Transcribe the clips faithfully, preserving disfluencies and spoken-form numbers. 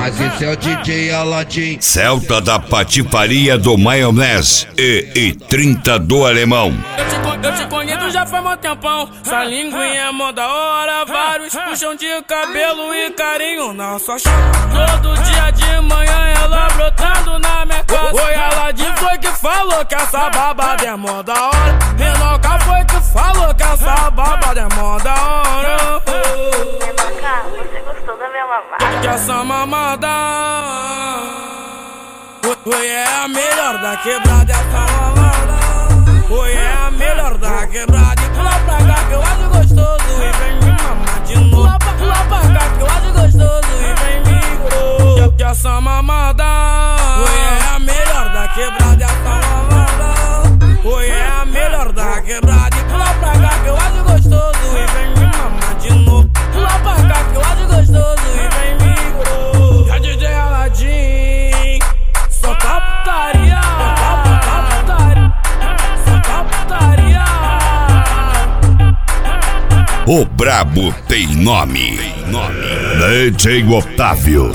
Mas esse é o D J Aladim. Celta da patifaria do maionese e, e trinta do alemão. Eu te, eu te conheço já faz um tempão. Essa linguinha é mó da hora. Vários puxão de cabelo e carinho na sua chave. Todo dia de manhã ela brotando na minha casa. Oi, Aladim foi que falou que essa babada é mó da hora. Renoca foi que falou que essa babada é mó da hora. Renoca, você gostou da minha mamada? Que essa mamada oi, é a melhor da quebrada, essa mamada. Oi, é a melhor da quebrada. E pula pra cá que eu acho gostoso e vem me mamar de novo. Pula pra, pula pra cá que eu acho gostoso e vem me que, que essa mamada oi, é a melhor da quebrada, essa mamada. Oi, é a melhor da quebrada. E pula pra cá que eu acho gostoso e vem me mamar de novo. Pula pra cá que eu acho gostoso e vem me é D J Aladim. Só tá putaria, só tá putaria, só tá putaria. O brabo tem nome, tem nome. D J Otávio.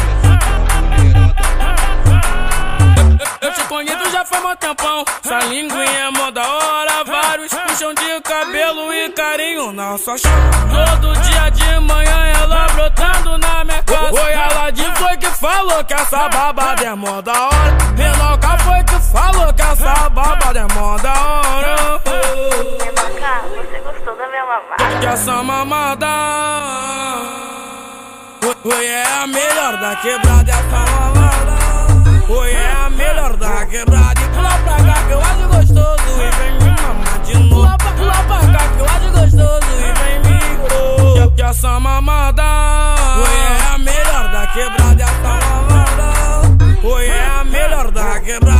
Eu te conheço já faz um tempão. Essa linguinha é mó da hora. Vários puxão de cabelo e carinho na sua chave. Todo dia de manhã ela brotando na minha casa. Oi, Aladim foi que falou que essa babada é mó da hora. Renoca foi que falou que essa babada é mó da hora. Renoca, você gostou da minha mamada? Que essa mamada oi, é a melhor da quebrada, essa mamada. Oi, é a melhor da quebrada. E pula pra cá que eu acho gostoso e vem me mamar de novo. Pula pra, pula pra cá que eu acho gostoso e vem me que, que essa mamada oi, é a melhor da quebrada, essa mamada. Oi, é a melhor da quebrada.